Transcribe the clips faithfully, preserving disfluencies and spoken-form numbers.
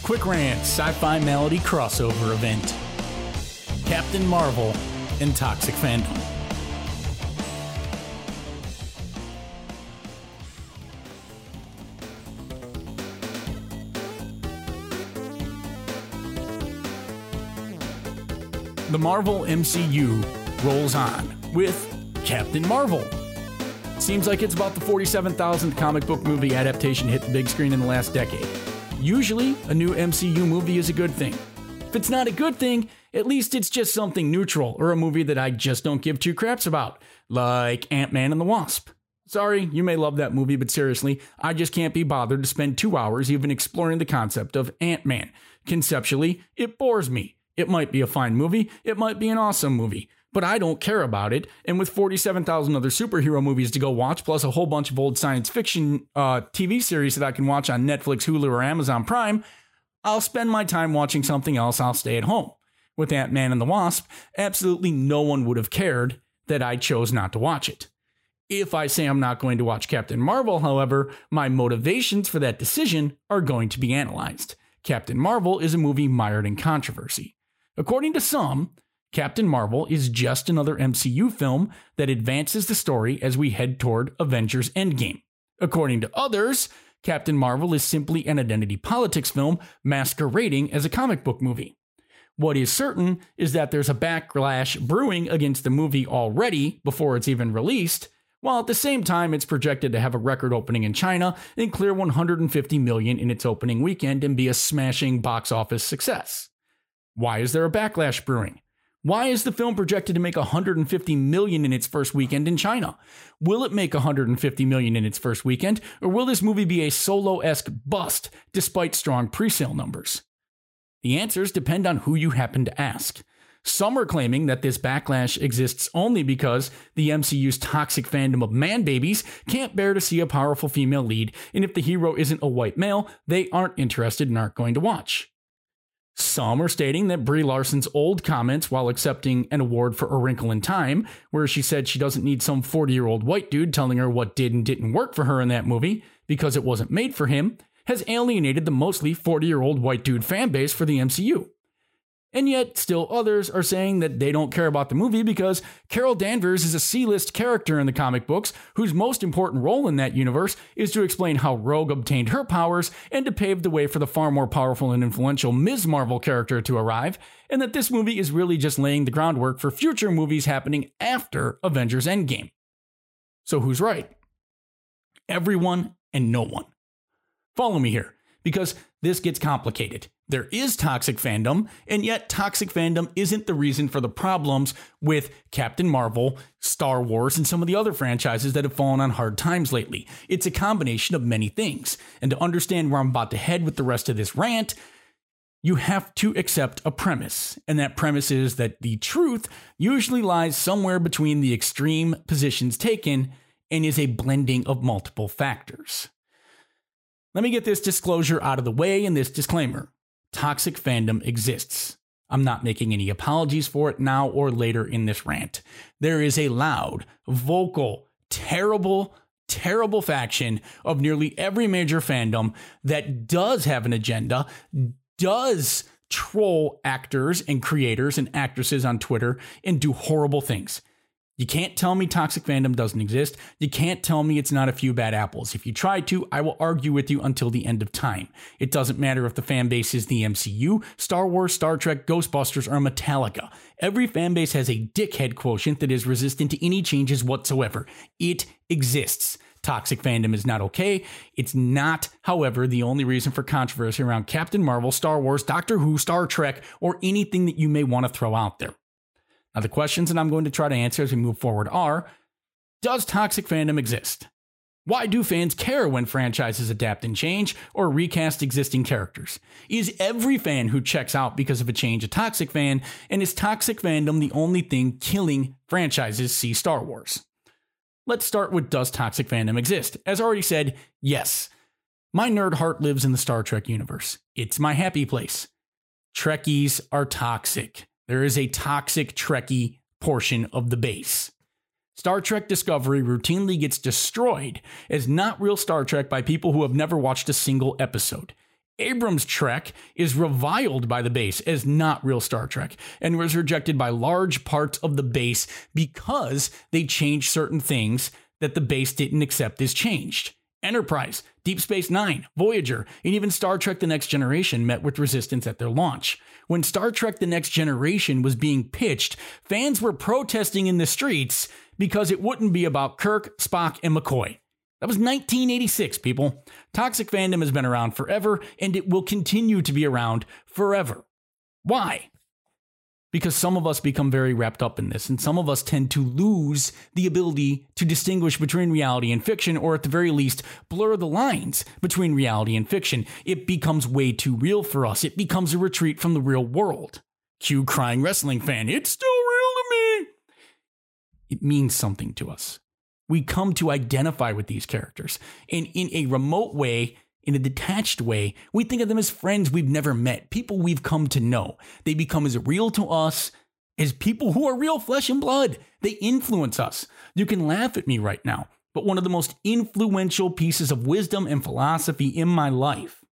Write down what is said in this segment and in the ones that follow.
Quick Rant Sci-Fi Malady crossover event. Captain Marvel and Toxic Fandom. The Marvel M C U rolls on with Captain Marvel. Seems like it's about the forty-seven thousandth comic book movie adaptation hit the big screen in the last decade. Usually, a new M C U movie is a good thing. If it's not a good thing, at least it's just something neutral or a movie that I just don't give two craps about, like Ant-Man and the Wasp. Sorry, you may love that movie, but seriously, I just can't be bothered to spend two hours even exploring the concept of Ant-Man. Conceptually, it bores me. It might be a fine movie, it might be an awesome movie, but I don't care about it, and with forty-seven thousand other superhero movies to go watch, plus a whole bunch of old science fiction uh, T V series that I can watch on Netflix, Hulu, or Amazon Prime, I'll spend my time watching something else. I'll stay at home. With Ant-Man and the Wasp, absolutely no one would have cared that I chose not to watch it. If I say I'm not going to watch Captain Marvel, however, my motivations for that decision are going to be analyzed. Captain Marvel is a movie mired in controversy. According to some, Captain Marvel is just another M C U film that advances the story as we head toward Avengers Endgame. According to others, Captain Marvel is simply an identity politics film masquerading as a comic book movie. What is certain is that there's a backlash brewing against the movie already before it's even released, while at the same time it's projected to have a record opening in China and clear one hundred fifty million dollars in its opening weekend and be a smashing box office success. Why is there a backlash brewing? Why is the film projected to make one hundred fifty million dollars in its first weekend in China? Will it make one hundred fifty million dollars in its first weekend, or will this movie be a Solo-esque bust despite strong presale numbers? The answers depend on who you happen to ask. Some are claiming that this backlash exists only because the M C U's toxic fandom of man-babies can't bear to see a powerful female lead, and if the hero isn't a white male, they aren't interested and aren't going to watch. Some are stating that Brie Larson's old comments while accepting an award for A Wrinkle in Time, where she said she doesn't need some forty-year-old white dude telling her what did and didn't work for her in that movie because it wasn't made for him, has alienated the mostly forty-year-old white dude fan base for the M C U. And yet, still others are saying that they don't care about the movie because Carol Danvers is a C-list character in the comic books whose most important role in that universe is to explain how Rogue obtained her powers and to pave the way for the far more powerful and influential Miz Marvel character to arrive, and that this movie is really just laying the groundwork for future movies happening after Avengers Endgame. So who's right? Everyone and no one. Follow me here, because this gets complicated. There is toxic fandom, and yet toxic fandom isn't the reason for the problems with Captain Marvel, Star Wars, and some of the other franchises that have fallen on hard times lately. It's a combination of many things. And to understand where I'm about to head with the rest of this rant, you have to accept a premise. And that premise is that the truth usually lies somewhere between the extreme positions taken and is a blending of multiple factors. Let me get this disclosure out of the way and this disclaimer. Toxic fandom exists. I'm not making any apologies for it now or later in this rant. There is a loud, vocal, terrible, terrible faction of nearly every major fandom that does have an agenda, does troll actors and creators and actresses on Twitter and do horrible things. You can't tell me toxic fandom doesn't exist. You can't tell me it's not a few bad apples. If you try to, I will argue with you until the end of time. It doesn't matter if the fan base is the M C U, Star Wars, Star Trek, Ghostbusters, or Metallica. Every fan base has a dickhead quotient that is resistant to any changes whatsoever. It exists. Toxic fandom is not okay. It's not, however, the only reason for controversy around Captain Marvel, Star Wars, Doctor Who, Star Trek, or anything that you may want to throw out there. Now, the questions that I'm going to try to answer as we move forward are, does toxic fandom exist? Why do fans care when franchises adapt and change or recast existing characters? Is every fan who checks out because of a change a toxic fan? And is toxic fandom the only thing killing franchises? See Star Wars. Let's start with, does toxic fandom exist? As already said, yes. My nerd heart lives in the Star Trek universe. It's my happy place. Trekkies are toxic. There is a toxic Trekkie portion of the base. Star Trek Discovery routinely gets destroyed as not real Star Trek by people who have never watched a single episode. Abrams' Trek is reviled by the base as not real Star Trek and was rejected by large parts of the base because they changed certain things that the base didn't accept as changed. Enterprise, Deep Space Nine, Voyager, and even Star Trek The Next Generation met with resistance at their launch. When Star Trek The Next Generation was being pitched, fans were protesting in the streets because it wouldn't be about Kirk, Spock, and McCoy. That was nineteen eighty-six, people. Toxic fandom has been around forever, and it will continue to be around forever. Why? Because some of us become very wrapped up in this, and some of us tend to lose the ability to distinguish between reality and fiction, or at the very least, blur the lines between reality and fiction. It becomes way too real for us. It becomes a retreat from the real world. Cue crying wrestling fan, it's still real to me. It means something to us. We come to identify with these characters, and in a remote way, in a detached way, we think of them as friends we've never met, people we've come to know. They become as real to us as people who are real flesh and blood. They influence us. You can laugh at me right now, but one of the most influential pieces of wisdom and philosophy in my life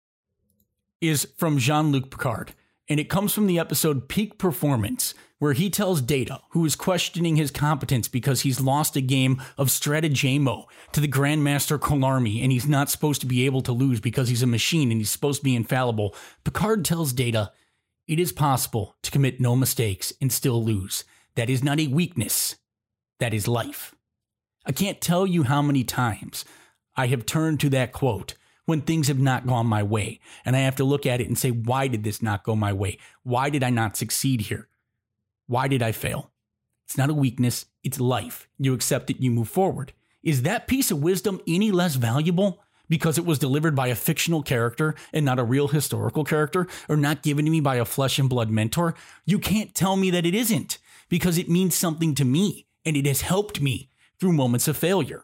is from Jean-Luc Picard, and it comes from the episode Peak Performance, where he tells Data, who is questioning his competence because he's lost a game of Stratagemo to the Grandmaster Killarmy, and he's not supposed to be able to lose because he's a machine and he's supposed to be infallible. Picard tells Data, it is possible to commit no mistakes and still lose. That is not a weakness. That is life. I can't tell you how many times I have turned to that quote when things have not gone my way, and I have to look at it and say, why did this not go my way? Why did I not succeed here? Why did I fail? It's not a weakness, it's life. You accept it, you move forward. Is that piece of wisdom any less valuable because it was delivered by a fictional character and not a real historical character, or not given to me by a flesh and blood mentor? You can't tell me that it isn't, because it means something to me, and it has helped me through moments of failure.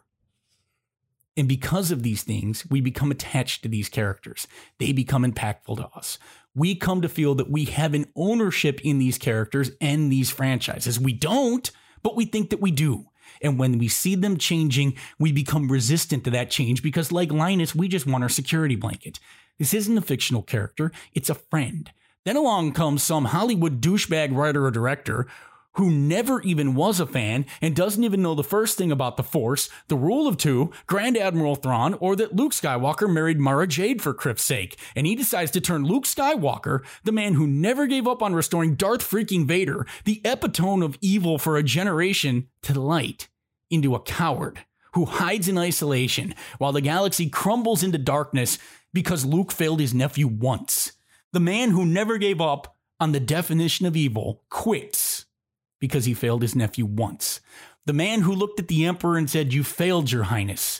And because of these things, we become attached to these characters. They become impactful to us. We come to feel that we have an ownership in these characters and these franchises. We don't, but we think that we do. And when we see them changing, we become resistant to that change because, like Linus, we just want our security blanket. This isn't a fictional character, it's a friend. Then along comes some Hollywood douchebag writer or director who never even was a fan and doesn't even know the first thing about the Force, the Rule of Two, Grand Admiral Thrawn, or that Luke Skywalker married Mara Jade for crip's sake. And he decides to turn Luke Skywalker, the man who never gave up on restoring Darth freaking Vader, the epitome of evil for a generation, to the light, into a coward who hides in isolation while the galaxy crumbles into darkness because Luke failed his nephew once. The man who never gave up on the definition of evil quits because he failed his nephew once. The man who looked at the Emperor and said, "You failed, Your Highness,"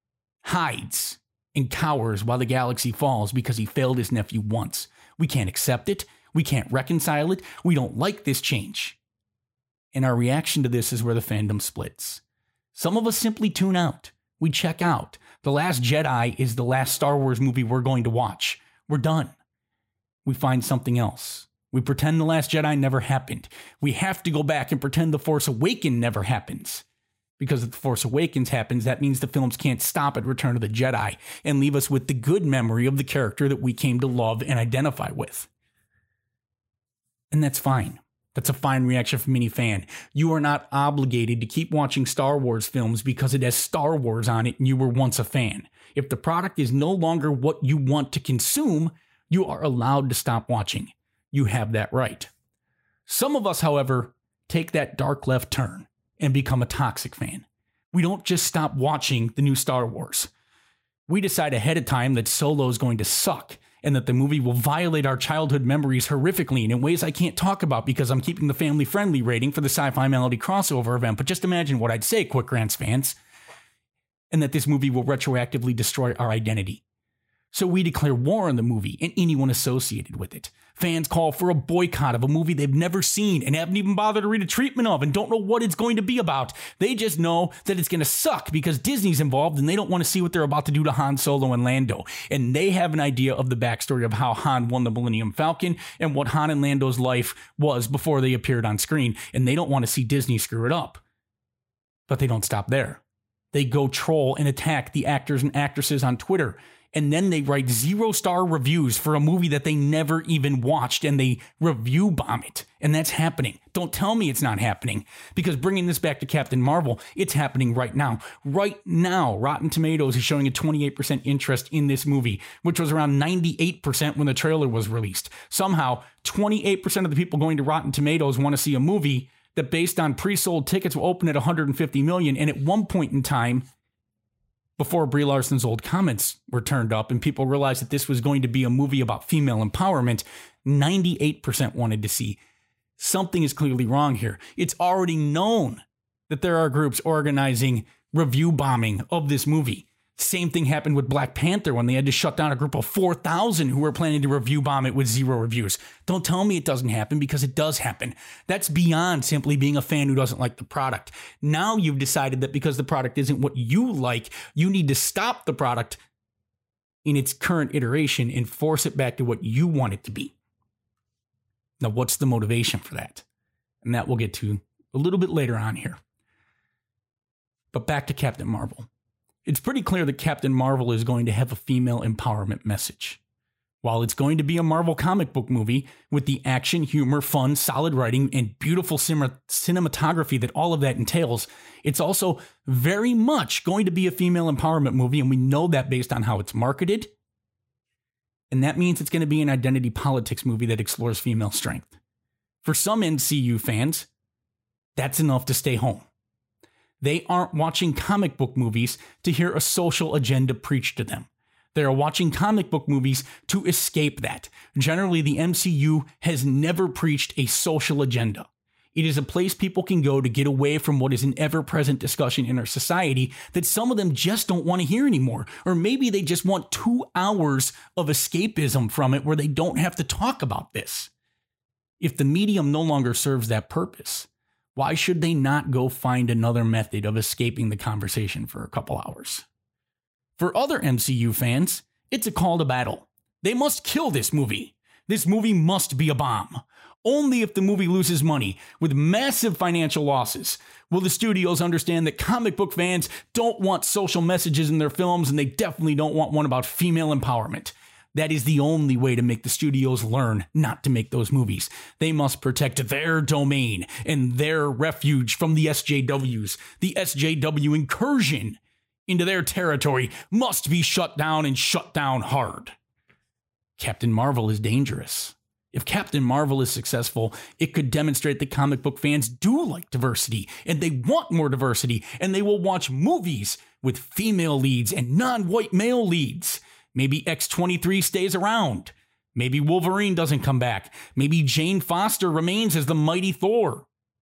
hides and cowers while the galaxy falls because he failed his nephew once. We can't accept it. We can't reconcile it. We don't like this change. And our reaction to this is where the fandom splits. Some of us simply tune out. We check out. The Last Jedi is the last Star Wars movie we're going to watch. We're done. We find something else. We pretend The Last Jedi never happened. We have to go back and pretend The Force Awakens never happens. Because if The Force Awakens happens, that means the films can't stop at Return of the Jedi and leave us with the good memory of the character that we came to love and identify with. And that's fine. That's a fine reaction from any fan. You are not obligated to keep watching Star Wars films because it has Star Wars on it and you were once a fan. If the product is no longer what you want to consume, you are allowed to stop watching. You have that right. Some of us, however, take that dark left turn and become a toxic fan. We don't just stop watching the new Star Wars. We decide ahead of time that Solo is going to suck and that the movie will violate our childhood memories horrifically and in ways I can't talk about because I'm keeping the family-friendly rating for the Sci-Fi Melody crossover event. But just imagine what I'd say, Quick Rants fans, and that this movie will retroactively destroy our identity. So we declare war on the movie and anyone associated with it. Fans call for a boycott of a movie they've never seen and haven't even bothered to read a treatment of and don't know what it's going to be about. They just know that it's going to suck because Disney's involved and they don't want to see what they're about to do to Han Solo and Lando. And they have an idea of the backstory of how Han won the Millennium Falcon and what Han and Lando's life was before they appeared on screen. And they don't want to see Disney screw it up. But they don't stop there. They go troll and attack the actors and actresses on Twitter and then they write zero-star reviews for a movie that they never even watched, and they review bomb it. And that's happening. Don't tell me it's not happening, because bringing this back to Captain Marvel, it's happening right now. Right now, Rotten Tomatoes is showing a twenty-eight percent interest in this movie, which was around ninety-eight percent when the trailer was released. Somehow, twenty-eight percent of the people going to Rotten Tomatoes want to see a movie that, based on pre-sold tickets, will open at one hundred fifty million. And at one point in time, before Brie Larson's old comments were turned up and people realized that this was going to be a movie about female empowerment, ninety-eight percent wanted to see. Something is clearly wrong here. It's already known that there are groups organizing review bombing of this movie. Same thing happened with Black Panther when they had to shut down a group of four thousand who were planning to review bomb it with zero reviews. Don't tell me it doesn't happen, because it does happen. That's beyond simply being a fan who doesn't like the product. Now you've decided that because the product isn't what you like, you need to stop the product in its current iteration and force it back to what you want it to be. Now, what's the motivation for that? And that we'll get to a little bit later on here. But back to Captain Marvel. It's pretty clear that Captain Marvel is going to have a female empowerment message. While it's going to be a Marvel comic book movie with the action, humor, fun, solid writing, and beautiful cin- cinematography that all of that entails, it's also very much going to be a female empowerment movie, and we know that based on how it's marketed. And that means it's going to be an identity politics movie that explores female strength. For some M C U fans, that's enough to stay home. They aren't watching comic book movies to hear a social agenda preached to them. They are watching comic book movies to escape that. Generally, the M C U has never preached a social agenda. It is a place people can go to get away from what is an ever-present discussion in our society that some of them just don't want to hear anymore. Or maybe they just want two hours of escapism from it where they don't have to talk about this. If the medium no longer serves that purpose, why should they not go find another method of escaping the conversation for a couple hours? For other M C U fans, it's a call to battle. They must kill this movie. This movie must be a bomb. Only if the movie loses money, with massive financial losses, will the studios understand that comic book fans don't want social messages in their films, and they definitely don't want one about female empowerment. That is the only way to make the studios learn not to make those movies. They must protect their domain and their refuge from the S J Ws. The S J W incursion into their territory must be shut down, and shut down hard. Captain Marvel is dangerous. If Captain Marvel is successful, it could demonstrate that comic book fans do like diversity, and they want more diversity, and they will watch movies with female leads and non-white male leads. Maybe X twenty-three stays around. Maybe Wolverine doesn't come back. Maybe Jane Foster remains as the mighty Thor.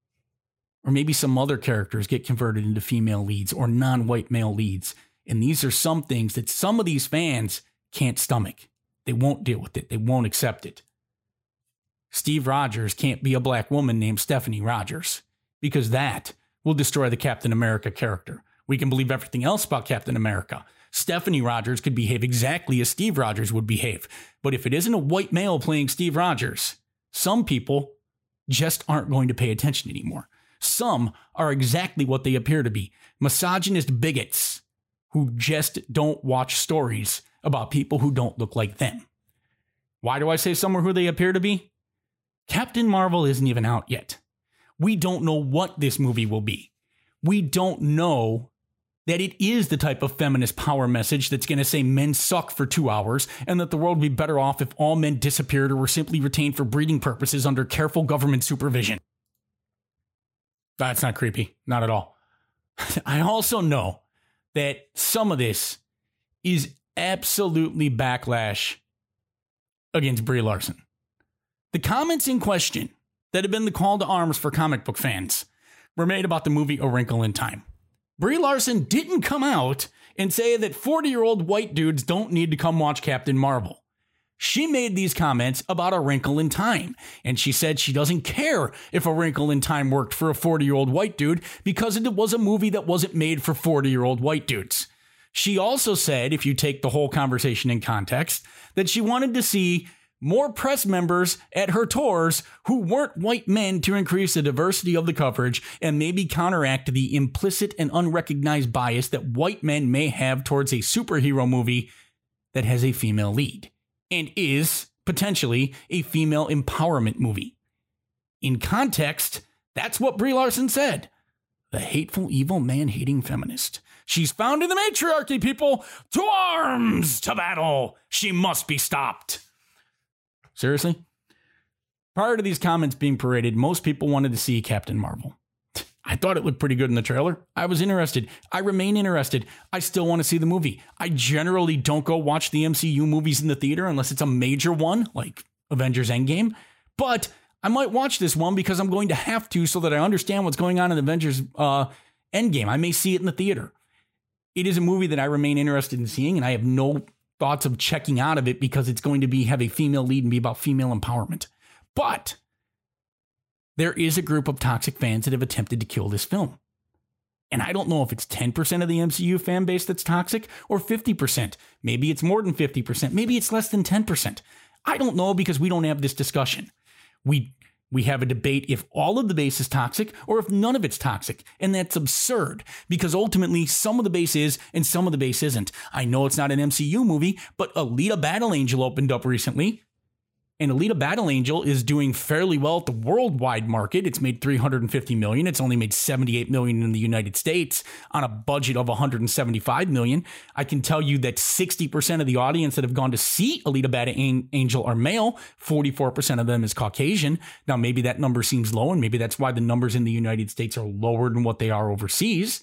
Or maybe some other characters get converted into female leads or non-white male leads. And these are some things that some of these fans can't stomach. They won't deal with it. They won't accept it. Steve Rogers can't be a black woman named Stephanie Rogers, because that will destroy the Captain America character. We can believe everything else about Captain America. Stephanie Rogers could behave exactly as Steve Rogers would behave. But if it isn't a white male playing Steve Rogers, some people just aren't going to pay attention anymore. Some are exactly what they appear to be, misogynist bigots who just don't watch stories about people who don't look like them. Why do I say some are who they appear to be? Captain Marvel isn't even out yet. We don't know what this movie will be. We don't know that it is the type of feminist power message that's going to say men suck for two hours and that the world would be better off if all men disappeared or were simply retained for breeding purposes under careful government supervision. That's not creepy. Not at all. I also know that some of this is absolutely backlash against Brie Larson. The comments in question that have been the call to arms for comic book fans were made about the movie A Wrinkle in Time. Brie Larson didn't come out and say that forty-year-old white dudes don't need to come watch Captain Marvel. She made these comments about A Wrinkle in Time, and she said she doesn't care if A Wrinkle in Time worked for a forty-year-old white dude because it was a movie that wasn't made for forty-year-old white dudes. She also said, if you take the whole conversation in context, that she wanted to see more press members at her tours who weren't white men to increase the diversity of the coverage and maybe counteract the implicit and unrecognized bias that white men may have towards a superhero movie that has a female lead and is potentially a female empowerment movie. In context, that's what Brie Larson said. The hateful, evil, man-hating feminist. She's found in the matriarchy, people. To arms, to battle. She must be stopped. Seriously? Prior to these comments being paraded, most people wanted to see Captain Marvel. I thought it looked pretty good in the trailer. I was interested. I remain interested. I still want to see the movie. I generally don't go watch the M C U movies in the theater unless it's a major one, like Avengers Endgame. But I might watch this one because I'm going to have to so that I understand what's going on in Avengers uh, Endgame. I may see it in the theater. It is a movie that I remain interested in seeing, and I have no thoughts of checking out of it because it's going to be have a female lead and be about female empowerment. But there is a group of toxic fans that have attempted to kill this film. And I don't know if it's ten percent of the M C U fan base that's toxic or fifty percent. Maybe it's more than fifty percent. Maybe it's less than ten percent. I don't know because we don't have this discussion. We we have a debate if all of the base is toxic or if none of it's toxic. And that's absurd because ultimately some of the base is and some of the base isn't. I know it's not an M C U movie, but Alita Battle Angel opened up recently. And Alita Battle Angel is doing fairly well at the worldwide market. It's made three hundred fifty million dollars. It's only made seventy-eight million dollars in the United States on a budget of one hundred seventy-five million dollars. I can tell you that sixty percent of the audience that have gone to see Alita Battle Angel are male. forty-four percent of them is Caucasian. Now, maybe that number seems low, and maybe that's why the numbers in the United States are lower than what they are overseas.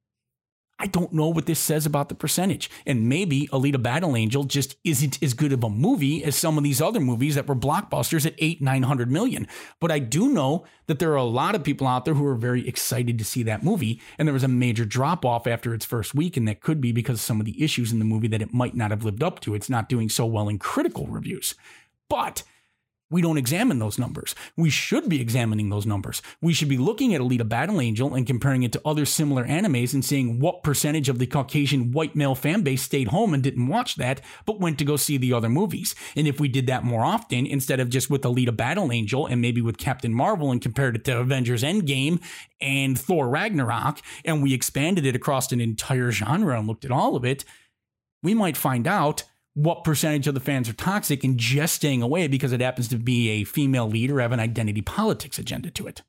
I don't know what this says about the percentage. And maybe Alita Battle Angel just isn't as good of a movie as some of these other movies that were blockbusters at eight, nine hundred million. But I do know that there are a lot of people out there who are very excited to see that movie. And there was a major drop off after its first week. And that could be because of some of the issues in the movie that it might not have lived up to. It's not doing so well in critical reviews. But we don't examine those numbers. We should be examining those numbers. We should be looking at Alita Battle Angel and comparing it to other similar animes and seeing what percentage of the Caucasian white male fan base stayed home and didn't watch that, but went to go see the other movies. And if we did that more often, instead of just with Alita Battle Angel and maybe with Captain Marvel and compared it to Avengers Endgame and Thor Ragnarok, and we expanded it across an entire genre and looked at all of it, we might find out what percentage of the fans are toxic and just staying away because it happens to be a female lead or have an identity politics agenda to it.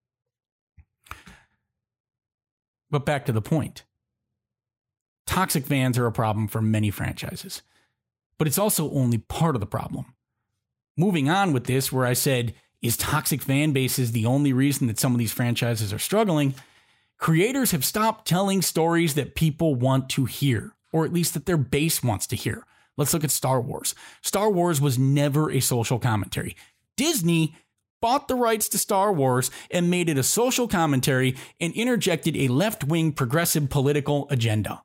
But back to the point. Toxic fans are a problem for many franchises, but it's also only part of the problem. Moving on with this, where I said, is toxic fan bases the only reason that some of these franchises are struggling? Creators have stopped telling stories that people want to hear, or at least that their base wants to hear. Let's look at Star Wars. Star Wars was never a social commentary. Disney bought the rights to Star Wars and made it a social commentary and interjected a left-wing progressive political agenda.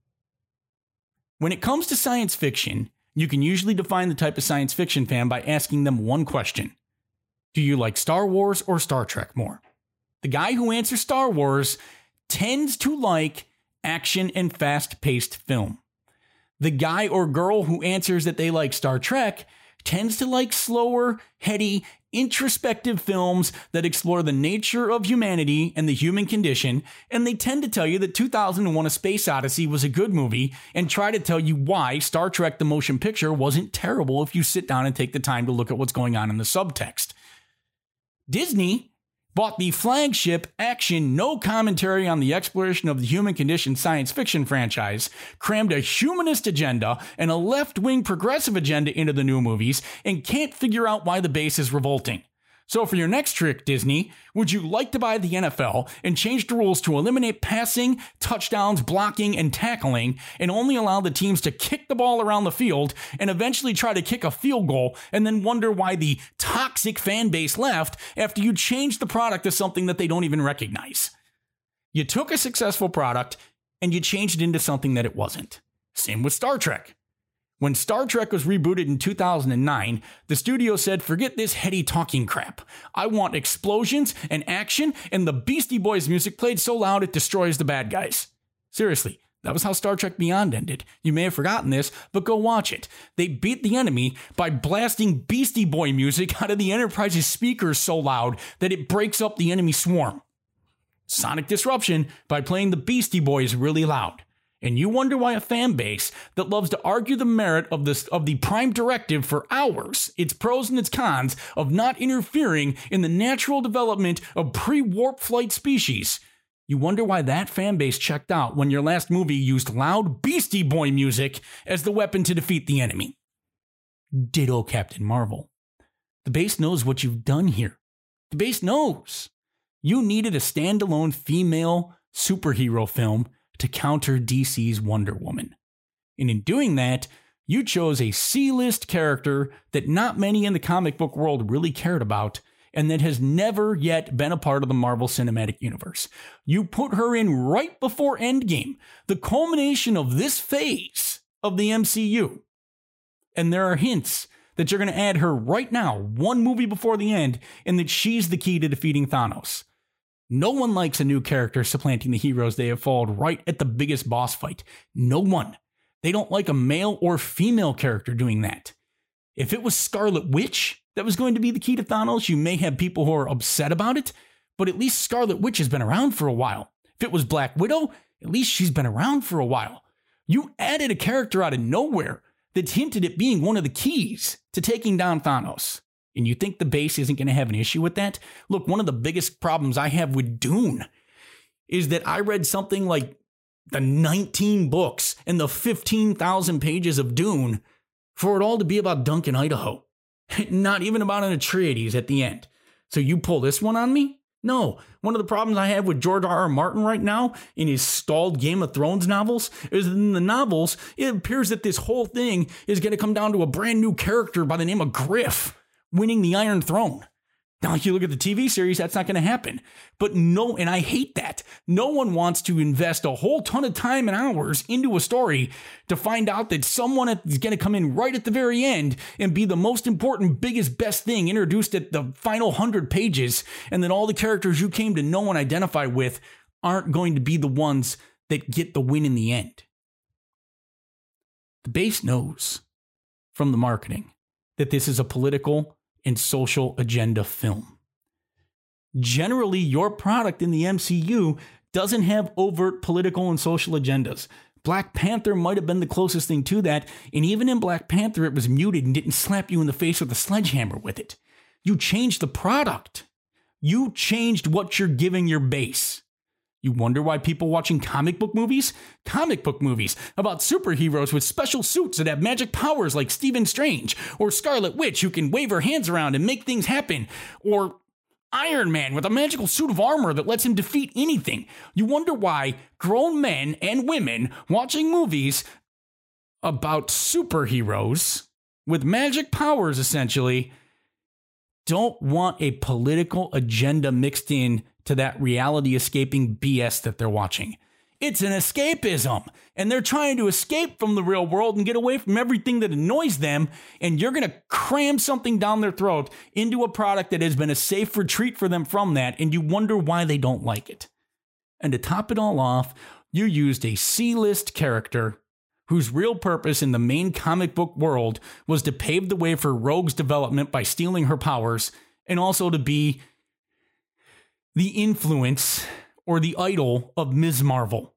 When it comes to science fiction, you can usually define the type of science fiction fan by asking them one question. Do you like Star Wars or Star Trek more? The guy who answers Star Wars tends to like action and fast-paced film. The guy or girl who answers that they like Star Trek tends to like slower, heady, introspective films that explore the nature of humanity and the human condition, and they tend to tell you that two thousand one: A Space Odyssey was a good movie and try to tell you why Star Trek the Motion Picture wasn't terrible if you sit down and take the time to look at what's going on in the subtext. Disney bought the flagship action, no commentary on the exploration of the human condition science fiction franchise, crammed a humanist agenda and a left-wing progressive agenda into the new movies, and can't figure out why the base is revolting. So for your next trick, Disney, would you like to buy the N F L and change the rules to eliminate passing, touchdowns, blocking, and tackling, and only allow the teams to kick the ball around the field and eventually try to kick a field goal and then wonder why the toxic fan base left after you changed the product to something that they don't even recognize? You took a successful product and you changed it into something that it wasn't. Same with Star Trek. When Star Trek was rebooted in two thousand nine, the studio said, forget this heady talking crap. I want explosions and action, and the Beastie Boys music played so loud it destroys the bad guys. Seriously, that was how Star Trek Beyond ended. You may have forgotten this, but go watch it. They beat the enemy by blasting Beastie Boy music out of the Enterprise's speakers so loud that it breaks up the enemy swarm. Sonic disruption by playing the Beastie Boys really loud. And you wonder why a fan base that loves to argue the merit of this of the Prime Directive for hours, its pros and its cons of not interfering in the natural development of pre-warp flight species, you wonder why that fan base checked out when your last movie used loud Beastie Boy music as the weapon to defeat the enemy. Ditto Captain Marvel. The base knows what you've done here. The base knows. You needed a standalone female superhero film to counter D C's Wonder Woman. And in doing that, you chose a C-list character that not many in the comic book world really cared about, and that has never yet been a part of the Marvel Cinematic Universe. You put her in right before Endgame, the culmination of this phase of the M C U. And there are hints that you're going to add her right now, one movie before the end, and that she's the key to defeating Thanos. No one likes a new character supplanting the heroes they have followed right at the biggest boss fight. No one. They don't like a male or female character doing that. If it was Scarlet Witch that was going to be the key to Thanos, you may have people who are upset about it, but at least Scarlet Witch has been around for a while. If it was Black Widow, at least she's been around for a while. You added a character out of nowhere that hinted at being one of the keys to taking down Thanos. And you think the base isn't going to have an issue with that? Look, one of the biggest problems I have with Dune is that I read something like the nineteen books and the fifteen thousand pages of Dune for it all to be about Duncan, Idaho. Not even about an Atreides at the end. So you pull this one on me? No. One of the problems I have with George R R. Martin right now in his stalled Game of Thrones novels is that in the novels, it appears that this whole thing is going to come down to a brand new character by the name of Griff winning the Iron Throne. Now, if you look at the T V series, that's not going to happen. But no, and I hate that. No one wants to invest a whole ton of time and hours into a story to find out that someone is going to come in right at the very end and be the most important, biggest, best thing introduced at the final hundred pages, and then all the characters you came to know and identify with aren't going to be the ones that get the win in the end. The base knows from the marketing that this is a political and social agenda film. Generally, your product in the M C U doesn't have overt political and social agendas. Black Panther might have been the closest thing to that, and even in Black Panther, it was muted and didn't slap you in the face with a sledgehammer with it. You changed the product. You changed what you're giving your base. You wonder why people watching comic book movies? Comic book movies about superheroes with special suits that have magic powers like Stephen Strange, or Scarlet Witch who can wave her hands around and make things happen, or Iron Man with a magical suit of armor that lets him defeat anything. You wonder why grown men and women watching movies about superheroes with magic powers essentially don't want a political agenda mixed in to that reality escaping B S that they're watching. It's an escapism, and they're trying to escape from the real world and get away from everything that annoys them, and you're going to cram something down their throat into a product that has been a safe retreat for them from that, and you wonder why they don't like it. And to top it all off, you used a C-list character whose real purpose in the main comic book world was to pave the way for Rogue's development by stealing her powers, and also to be the influence or the idol of Miz Marvel.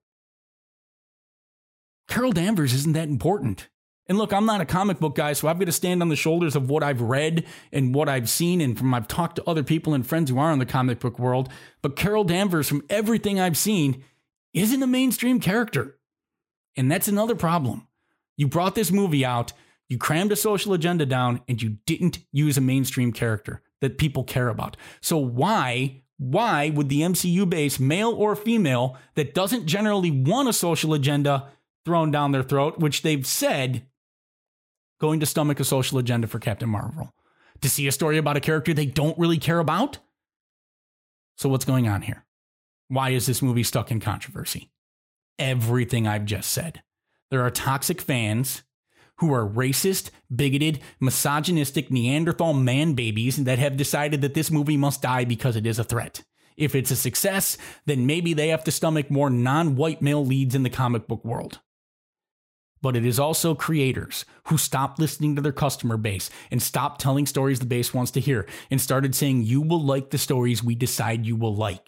Carol Danvers isn't that important. And look, I'm not a comic book guy, so I've got to stand on the shoulders of what I've read and what I've seen, and from I've talked to other people and friends who are in the comic book world. But Carol Danvers, from everything I've seen, isn't a mainstream character. And that's another problem. You brought this movie out, you crammed a social agenda down, and you didn't use a mainstream character that people care about. So why... Why would the M C U base, male or female, that doesn't generally want a social agenda thrown down their throat, which they've said, going to stomach a social agenda for Captain Marvel? To see a story about a character they don't really care about? So what's going on here? Why is this movie stuck in controversy? Everything I've just said. There are toxic fans who are racist, bigoted, misogynistic Neanderthal man babies that have decided that this movie must die because it is a threat. If it's a success, then maybe they have to stomach more non-white male leads in the comic book world. But it is also creators who stopped listening to their customer base and stopped telling stories the base wants to hear and started saying, you will like the stories we decide you will like.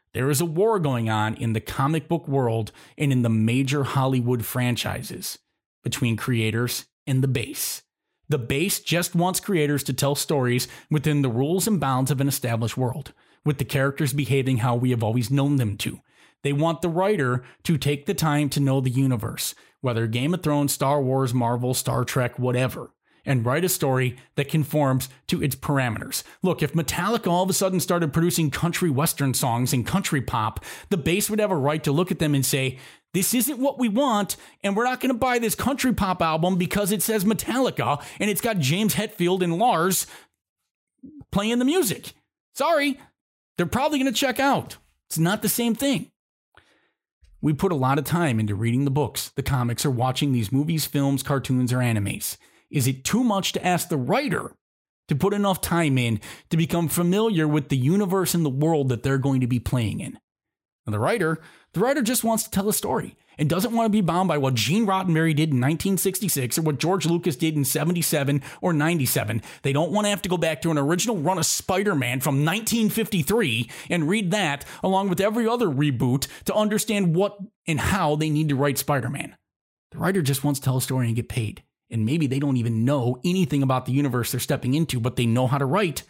There is a war going on in the comic book world and in the major Hollywood franchises between creators and the base. The base just wants creators to tell stories within the rules and bounds of an established world, with the characters behaving how we have always known them to. They want the writer to take the time to know the universe, whether Game of Thrones, Star Wars, Marvel, Star Trek, whatever, and write a story that conforms to its parameters. Look, if Metallica all of a sudden started producing country western songs and country pop, the base would have a right to look at them and say, this isn't what we want, and we're not going to buy this country pop album because it says Metallica and it's got James Hetfield and Lars playing the music. Sorry, they're probably going to check out. It's not the same thing. We put a lot of time into reading the books, the comics, or watching these movies, films, cartoons, or animes. Is it too much to ask the writer to put enough time in to become familiar with the universe and the world that they're going to be playing in? And the writer, the writer just wants to tell a story and doesn't want to be bound by what Gene Roddenberry did in nineteen sixty-six or what George Lucas did in seventy-seven or ninety-seven. They don't want to have to go back to an original run of Spider-Man from nineteen fifty-three and read that along with every other reboot to understand what and how they need to write Spider-Man. The writer just wants to tell a story and get paid. And maybe they don't even know anything about the universe they're stepping into, but they know how to write.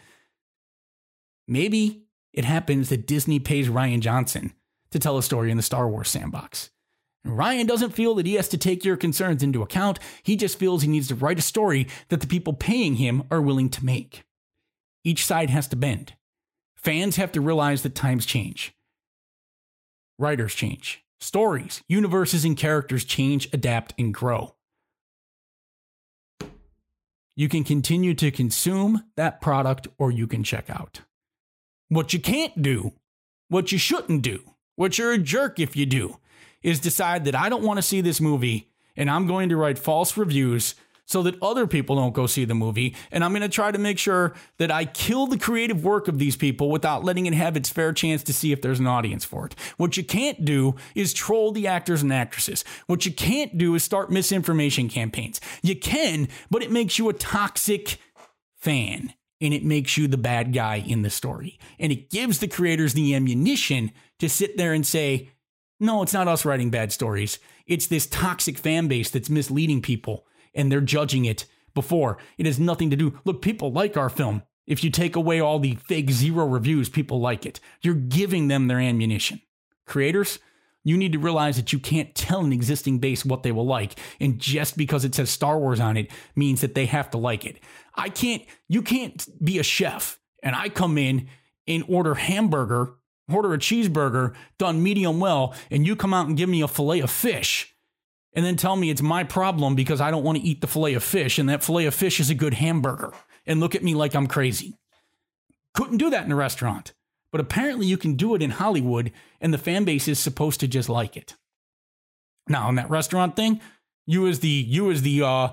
Maybe it happens that Disney pays Rian Johnson to tell a story in the Star Wars sandbox. And Ryan doesn't feel that he has to take your concerns into account. He just feels he needs to write a story that the people paying him are willing to make. Each side has to bend. Fans have to realize that times change. Writers change. Stories, universes, and characters change, adapt, and grow. You can continue to consume that product or you can check out. What you can't do, what you shouldn't do, what you're a jerk if you do, is decide that I don't want to see this movie and I'm going to write false reviews so that other people don't go see the movie, and I'm going to try to make sure that I kill the creative work of these people without letting it have its fair chance to see if there's an audience for it. What you can't do is troll the actors and actresses. What you can't do is start misinformation campaigns. You can, but it makes you a toxic fan, and it makes you the bad guy in the story. And it gives the creators the ammunition to sit there and say, no, it's not us writing bad stories. It's this toxic fan base that's misleading people, and they're judging it before. It has nothing to do. Look, people like our film. If you take away all the fake zero reviews, people like it. You're giving them their ammunition. Creators, you need to realize that you can't tell an existing base what they will like. And just because it says Star Wars on it means that they have to like it. I can't, you can't be a chef and I come in and order hamburger, order a cheeseburger done medium well, and you come out and give me a fillet of fish and then tell me it's my problem because I don't want to eat the fillet of fish, and that fillet of fish is a good hamburger, and look at me like I'm crazy. Couldn't do that in a restaurant, but apparently you can do it in Hollywood, and the fan base is supposed to just like it. Now, in that restaurant thing, you as the you as the uh,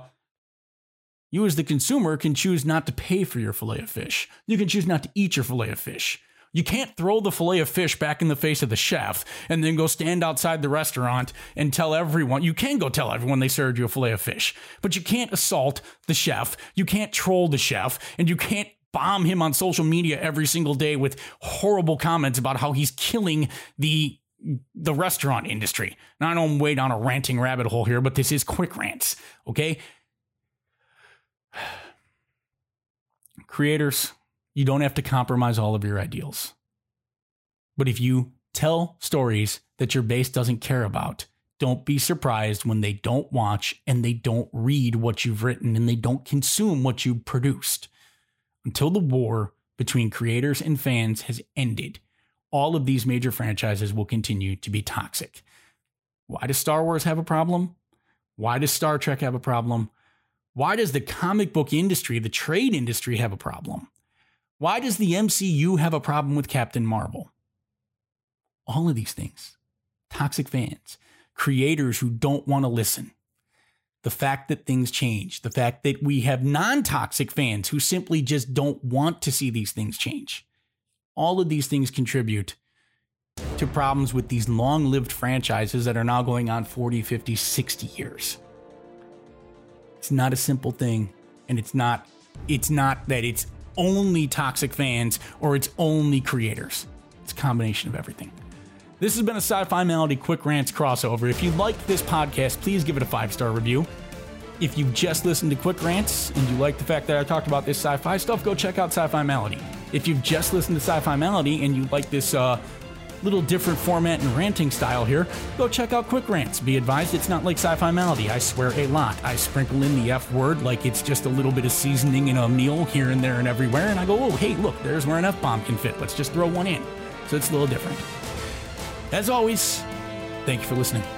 you as the consumer can choose not to pay for your fillet of fish. You can choose not to eat your fillet of fish. You can't throw the fillet of fish back in the face of the chef and then go stand outside the restaurant and tell everyone. You can go tell everyone they served you a fillet of fish, but you can't assault the chef. You can't troll the chef, and you can't bomb him on social media every single day with horrible comments about how he's killing the the restaurant industry. Now, I know I'm way down a ranting rabbit hole here, but this is Quick Rants, okay? Creators, you don't have to compromise all of your ideals. But if you tell stories that your base doesn't care about, don't be surprised when they don't watch and they don't read what you've written and they don't consume what you've produced. Until the war between creators and fans has ended, all of these major franchises will continue to be toxic. Why does Star Wars have a problem? Why does Star Trek have a problem? Why does the comic book industry, the trade industry, have a problem? Why does the M C U have a problem with Captain Marvel? All of these things. Toxic fans. Creators who don't want to listen. The fact that things change. The fact that we have non-toxic fans who simply just don't want to see these things change. All of these things contribute to problems with these long-lived franchises that are now going on forty, fifty, sixty years. It's not a simple thing, and it's not, it's not that it's only toxic fans or it's only creators. It's a combination of everything. This has been a Sci-Fi Melody Quick Rants crossover. If you liked this podcast, please give it a five-star review. If you just listened to Quick Rants and you like the fact that I talked about this sci-fi stuff, go check out Sci-Fi Melody. If you've just listened to Sci-Fi Melody and you like this uh, little different format and ranting style here, go check out Quick Rants. Be advised, it's not like Sci-Fi Melody. I swear a lot. I sprinkle in the F word like it's just a little bit of seasoning in a meal here and there and everywhere, and I go, oh, hey, look, there's where an F-bomb can fit. Let's just throw one in. So it's a little different. As always, thank you for listening.